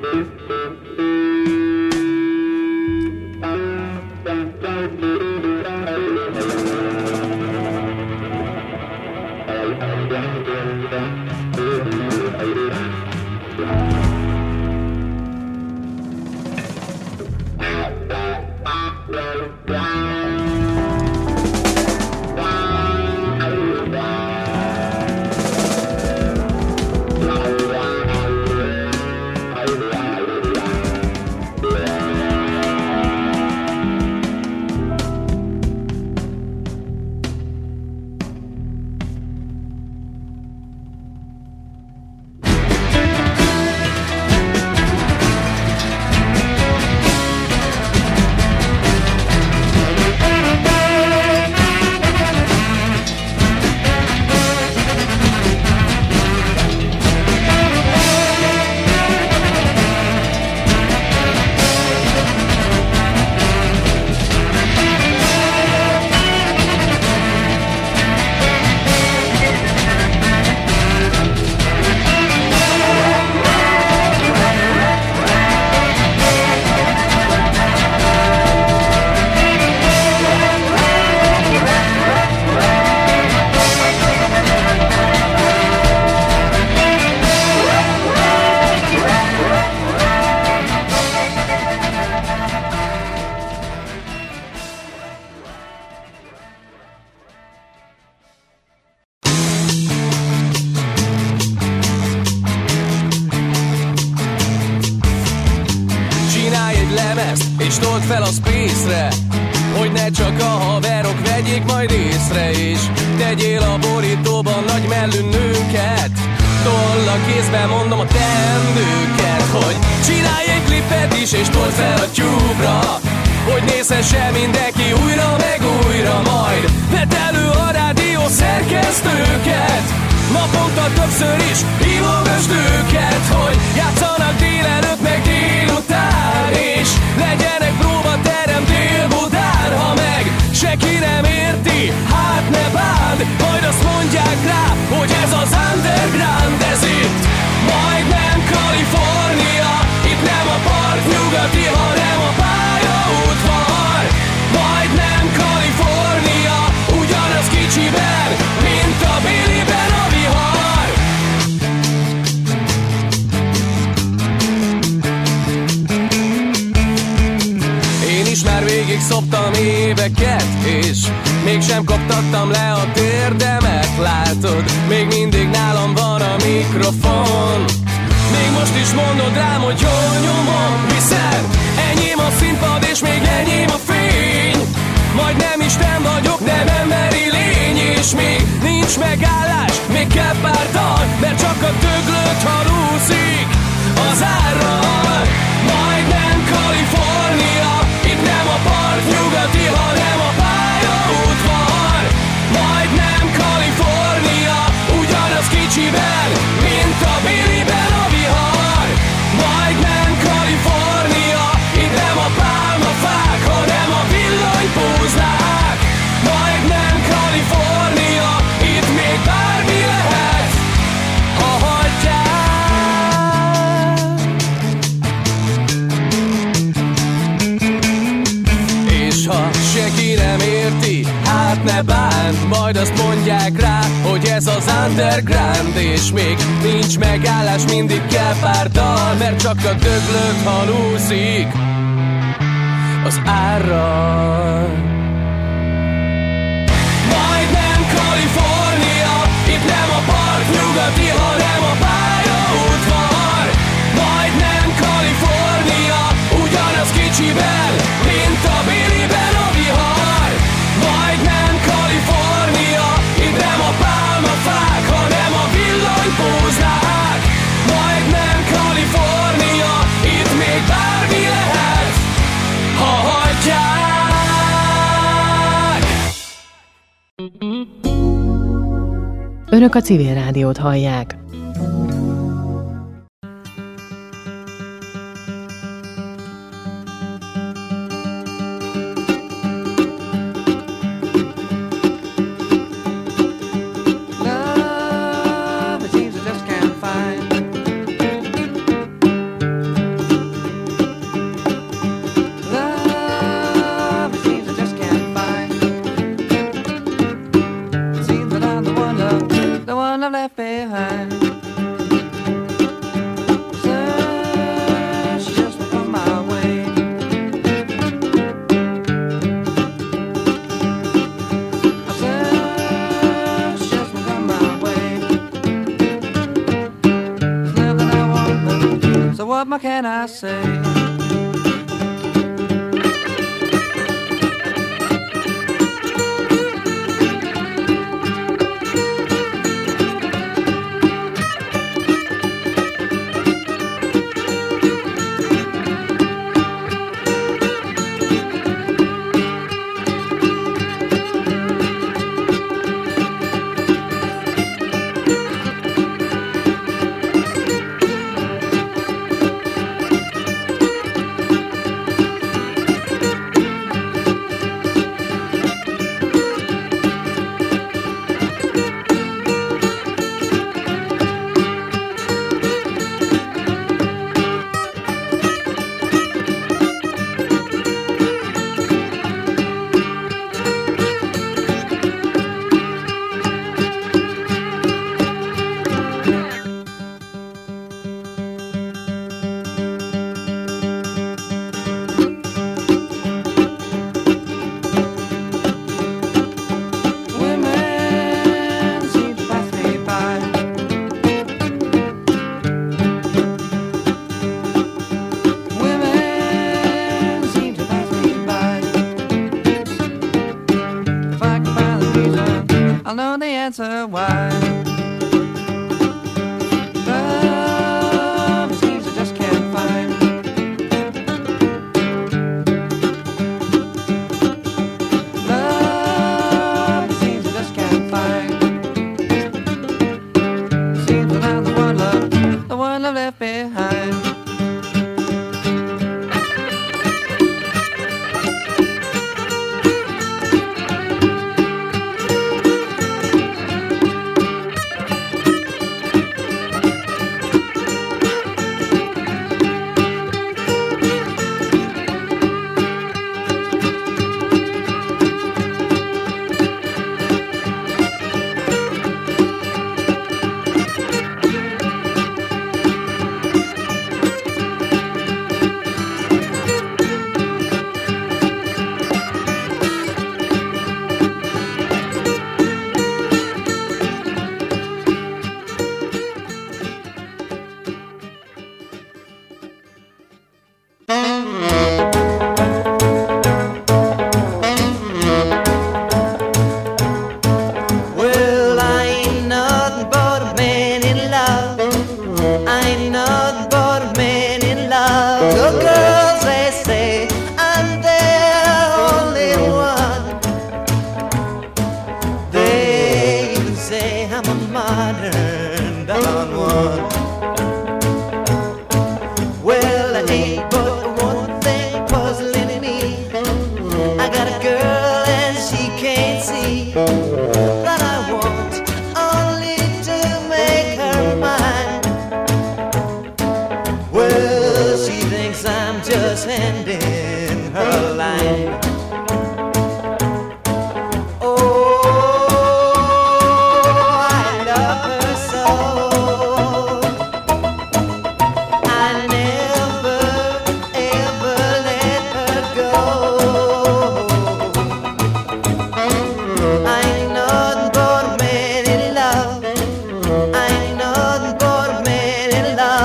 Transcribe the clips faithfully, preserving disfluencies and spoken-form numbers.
és told fel a Space-re, hogy ne csak a haverok vegyék majd észre, és tegyél a borítóban nagy mellű nőket. Toll a kézbe mondom a teendőket, hogy csinálj egy klipet is és told fel a Tube-ra, hogy nézhesse mindenki újra meg újra, majd vedd elő a rádió szerkesztőket, naponta többször is hívogasd őket, hogy játszanak délelőtt meg délután, és legyenek próbaterem Dél-Budán. Ha meg senki nem érti, hát ne bánd, majd azt mondják rá, hogy ez az underground, ez itt majdnem Kalifornia, itt nem a part nyugati, hanem a pályaudvar. Majdnem Kalifornia, ugyanaz kicsiben, mint a Billyben a vihar. Én is már végig szoptam éveket, és mégsem koptattam le a térdemet. Látod, még mindig nálam van a mikrofon, még most is mondod rám, hogy jól nyomom, hiszen enyém a színpad és még enyém a fény. Majd nem Isten vagyok, nem emberi lény, és még nincs megállás, még kell pár dal, mert csak a döglött halúzik az árral. Majdnem Kalifornia, itt nem a part nyugati, hanem a pályaudvar. Majdnem Kalifornia, ugyanaz kicsiben, mint a Billyben a vihar. Majdnem Kalifornia, itt nem a pálmafák, hanem a villanypúznák. Majdnem Kalifornia, itt még bármi lehet, ha hagyják. És ha senki nem érti, hát ne bánt, majd azt mondják rá, hogy ez az underground, és még nincs megállás, mindig kell pár dal, mert csak a döglött halúzik az árral. Majdnem Kalifornia, itt nem a part nyugati, hanem a pályaudvar. Majdnem Kalifornia, ugyanaz kicsiben, mint a Billyben a vihar. Majdnem Kalifornia, itt nem a pálmafák, hanem a villanypúznák. Majdnem Kalifornia, itt még bármi lehet, ha hagyják. Önök a Civil Rádiót hallják. Love, it seems I just can't find. what more can I say? I'll know the answer why. Love seems I just can't find. Love seems I just can't find. Seems without the one love, the one love left behind.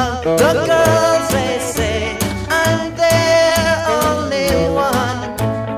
The girls, they say I'm their only one.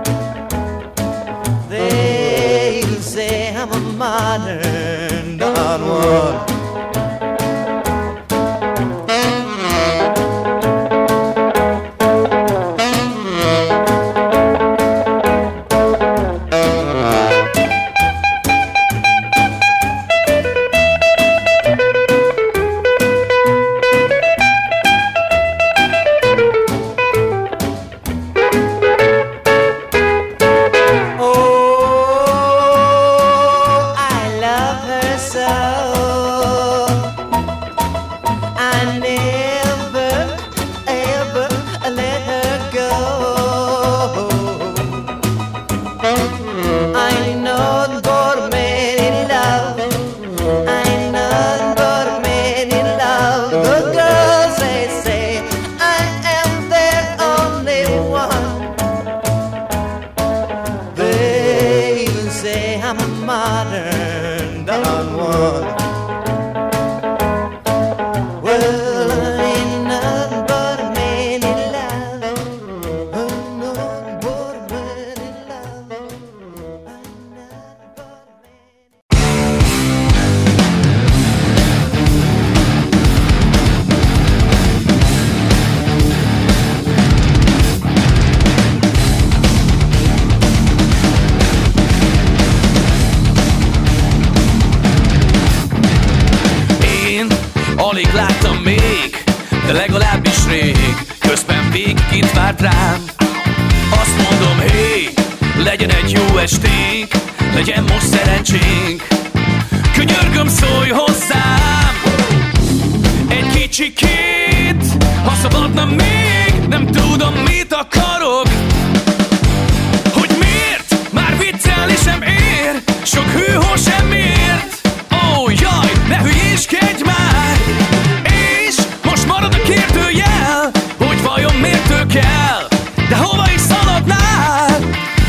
elég, közben végig itt várt rám. Azt mondom, hé, legyen egy jó esténk, legyen most szerencsénk. Könyörgöm, szólj hozzám egy kicsikét, ha szabadna még, nem tudom mit akarok. Hogy miért? Már viccelni sem ér, sok hűhó sem ért. Ó, jaj, ne hülyéskedj már! És most marad a kérdőjel, hogy vajon miért ő kell, de hova is szaladnál?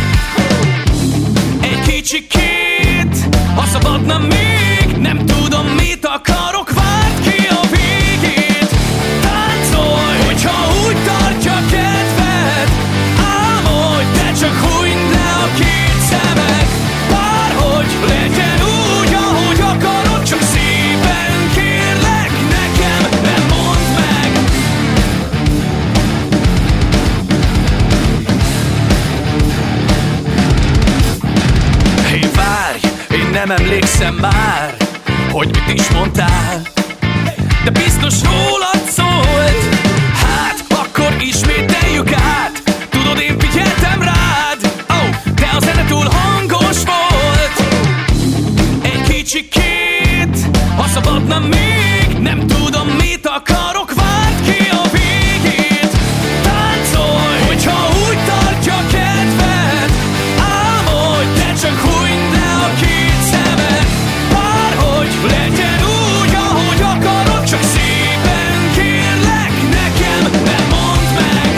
Egy kicsikét, ha szabadna még, nem tudom mit akarok, várt ki a végét. Táncolj, hogyha úgy tartja kedved, álmodj, de csak hújnd le a két szemed. Bárhogy legyen úgy, ahogy akarod, csak szépen kérlek, nekem nem mondd meg. Hé, várj, én nem emlékszem már, hogy mit is mondtál, de biztos rólad szólt. Hát, akkor ismételjük át. Tudod, én figyeltem rád, oh, de a zene túl hangos volt. Egy kicsikét, ha szabadna még, nem tudom mit akarok, várt ki a végét. Táncolj, hogyha úgy tartja kedved, álmodj, de csak hújnd le a két szemed. Bárhogy legyen úgy, ahogy akarod, csak szépen kérlek, nekem nem mondd meg.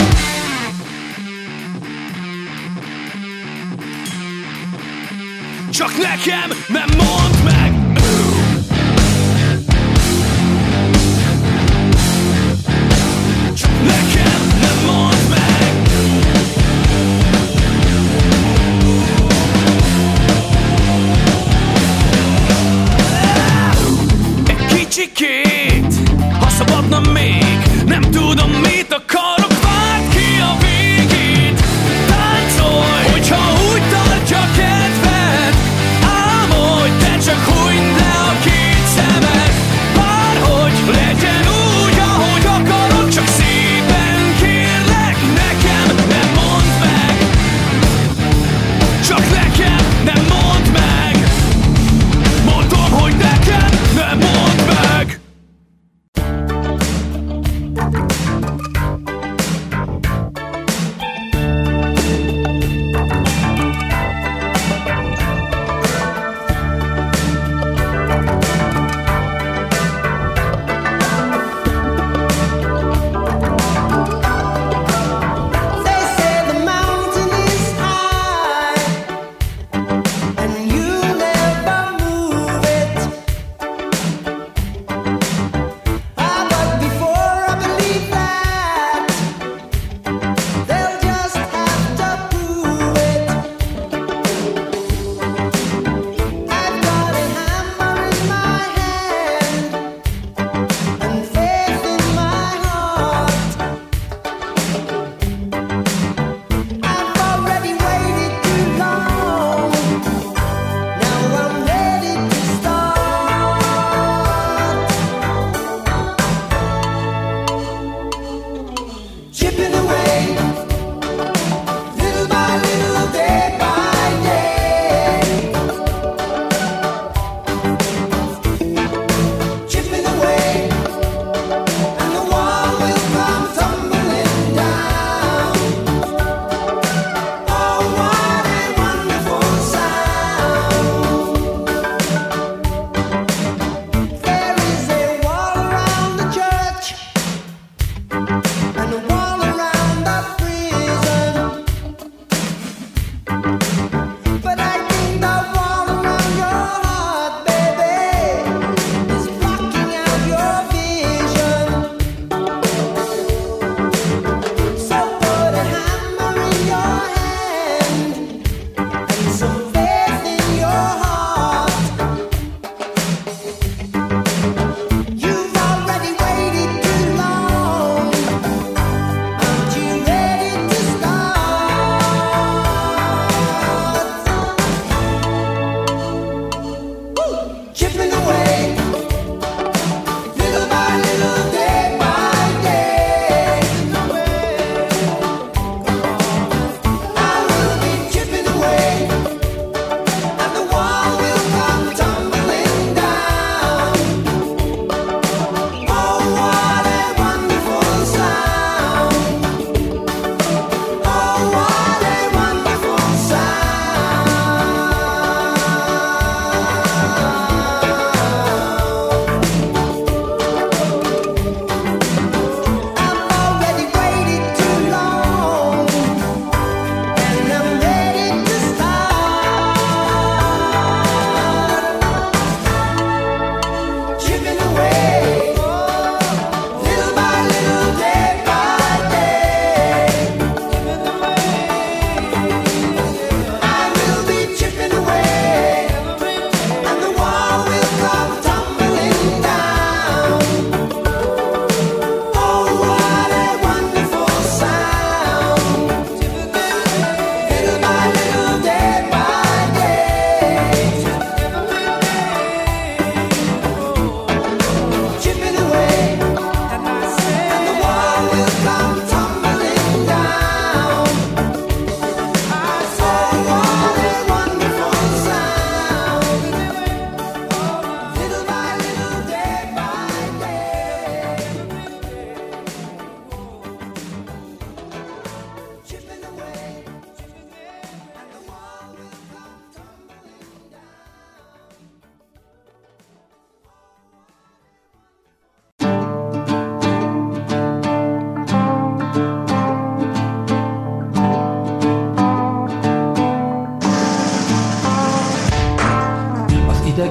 Csak nekem nem mondd meg. Csak nekem nem mondd meg. Egy kicsikét, ha szabadna még, nem tudom mit akarok, várt ki a végét. Táncolj, hogyha úgy tartja kedved, álmodj, de csak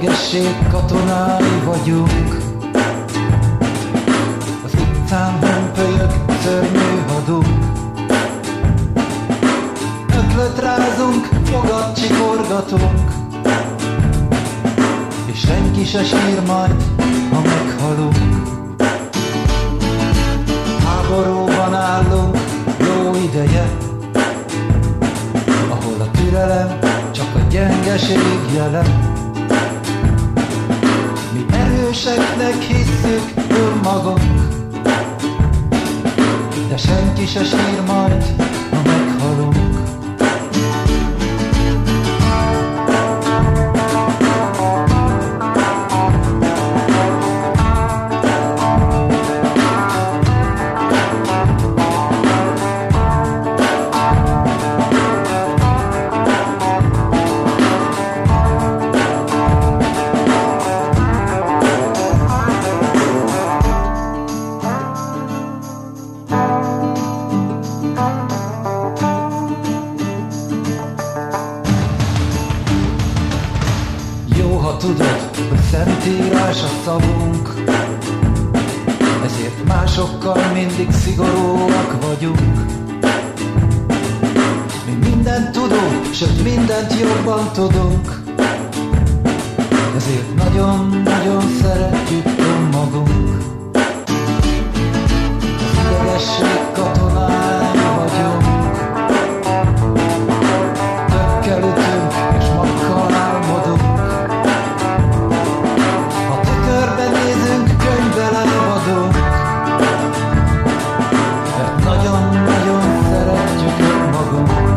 gyengesség katonái vagyunk. Az utcán hömpölyög szörnyű hadunk. Öklöt rázunk, fogat csikorgatunk, és senki se sír majd, ha meghalunk. Háborúban állunk jó ideje, ahol a türelem csak a gyengeség jele. Mi erőseknek hisszük önmagunk, de senki se sír majd, ha meghalunk. Tudod, hogy szentírás a szavunk, ezért másokkal mindig szigorúak vagyunk. Mi mindent tudunk, sőt mindent jobban tudunk, ezért nagyon-nagyon szeretjük önmagunk. Az idegesség katonái vagyunk, tökkel ütünk és makkal álmodunk. Mert nagyon-nagyon szeretjük önmagunk.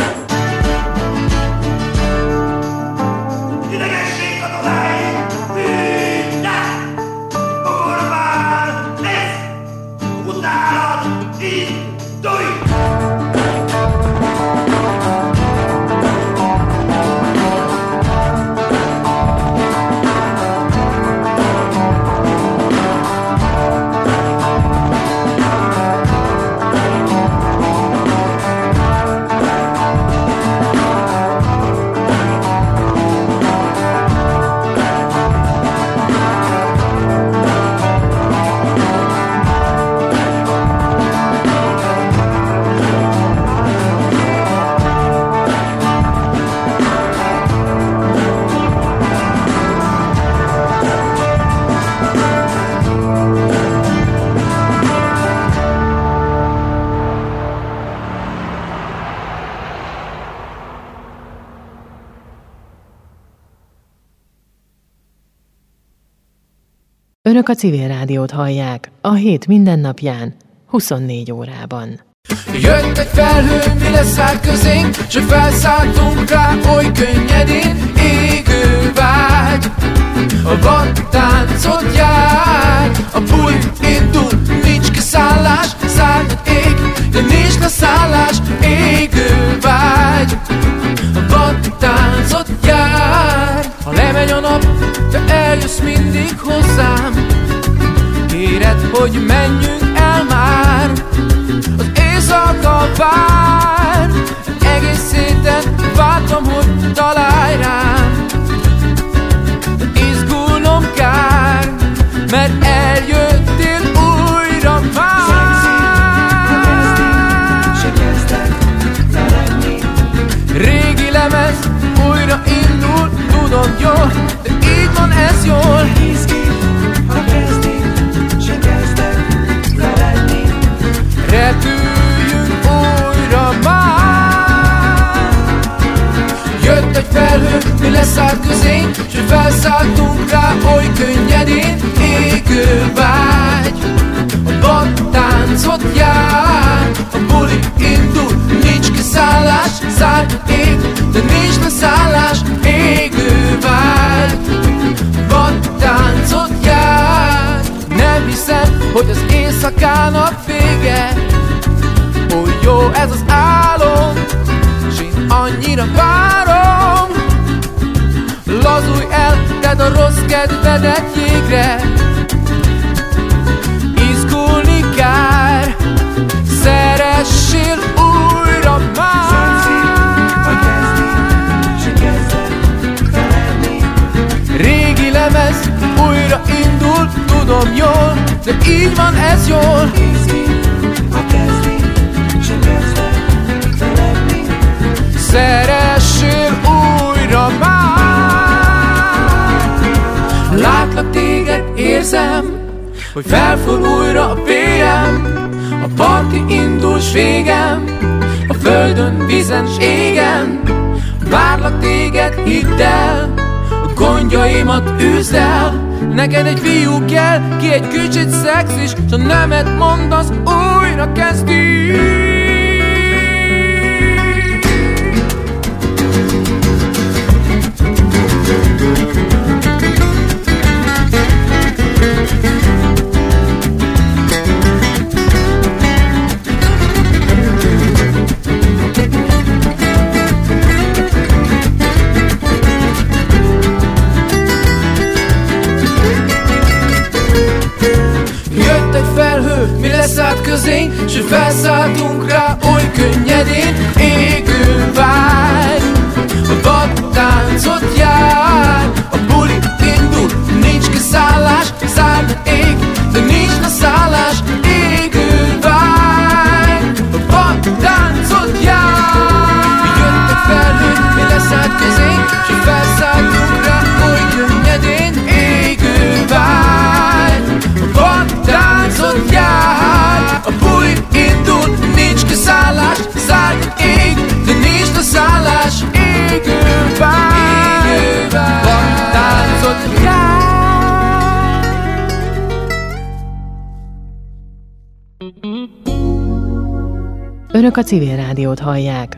Idegesség katonái, minden fogorván ez, utálad, indulj! Önök a Civil Rádiót hallják a hét mindennapján, huszonnégy órában. Jött egy felhő, mi leszállt közénk, s felszálltunk rá oly könnyedén. Égő vágy, a vadtáncot jár, a buli indul, nincs kiszállás, szárnyat ég, de nincs leszállás. Égő vágy, a vadtáncot jár. Ha lemegy a nap, te eljössz mindig hozzám, kéred, hogy menjünk el már. Az éjszaka vár, egész héten vártam, hogy találj rám. De izgulnom kár, mert eljöttél újra már. Se kezdek feledni. Régi lemez újra indul, tudom jól, de így van ez jól. Izgi, ha kezdi, se kezdek feledni. Repüljünk újra már. Jött egy felhő, mi leszállt közénk, s felszálltunk rá oly könnyedén. Égő vágy, a vadtáncot jár, a buli indul, nincs kiszállás, szárnyat ég, de nincs leszállás. Égő vágy, vadtáncot jár. Nem hiszem, hogy az éjszakának vége, ó jó ez az álom, s én annyira várom. Lazulj el, tedd a rossz kedvedet jégre, izgulni kár, szeressél újra már. Ha kezdi, se kezdek feledni. hiszem, hogy felfúr újra a vérem, a parti indul s végem, a földön, vízen s égen. Várlak téged, hidd el, a gondjaimat üzd el. Neked egy fiú kell, ki egy kicsit szexis, s ha nemet mondasz, újra kezdjük. Mi leszállt közénk, s felszálltunk rá oly könnyedén. Égő vágy, a vadtáncot jár, a buli indul, nincs kiszállás, szárny ég, de nincs leszállás. Égő vágy, a vadtáncot jár. Jöttek felhők, mi leszállt közénk, s felszálltunk rá oly könnyedén. Égő vágy, a vadtáncot jár, a buli indul, nincs kiszállás, szárny ég, de nincs leszállás. Égő vágy, vadtáncot jár. Önök a Civil Rádiót hallják.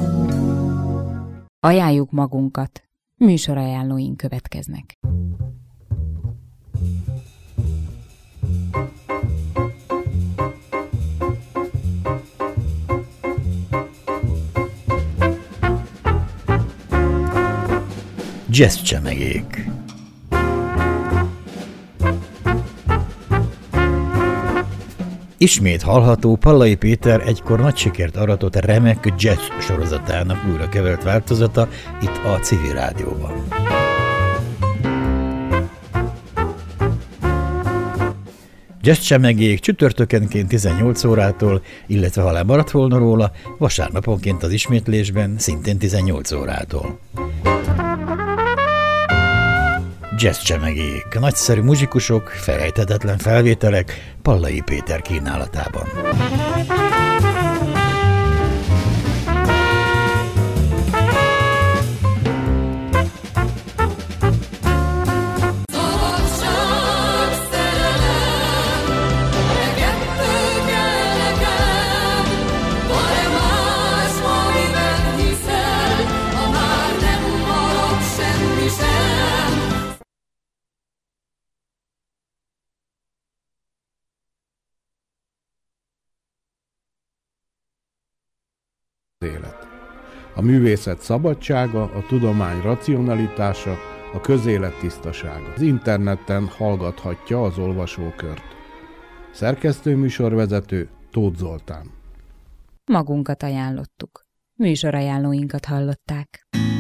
Ajánljuk magunkat. Műsorajánlóink következnek. Jazz csemegék. Ismét hallható Pallai Péter egykor nagy sikert aratott remek jazz sorozatának újra kevert változata itt a Civil Rádióban. Jazz csemegék csütörtökenként tizennyolc órától, illetve ha lemaradt volna róla, vasárnaponként az ismétlésben szintén tizennyolc órától. Jazz csemegék, nagyszerű muzsikusok, felejthetetlen felvételek Pallai Péter kínálatában. Élet. A művészet szabadsága, a tudomány racionalitása, a közélet tisztasága. Az interneten hallgathatja az olvasókört. Szerkesztőműsorvezető Tóth Zoltán. Magunkat ajánlottuk. Műsorajánlóinkat hallották.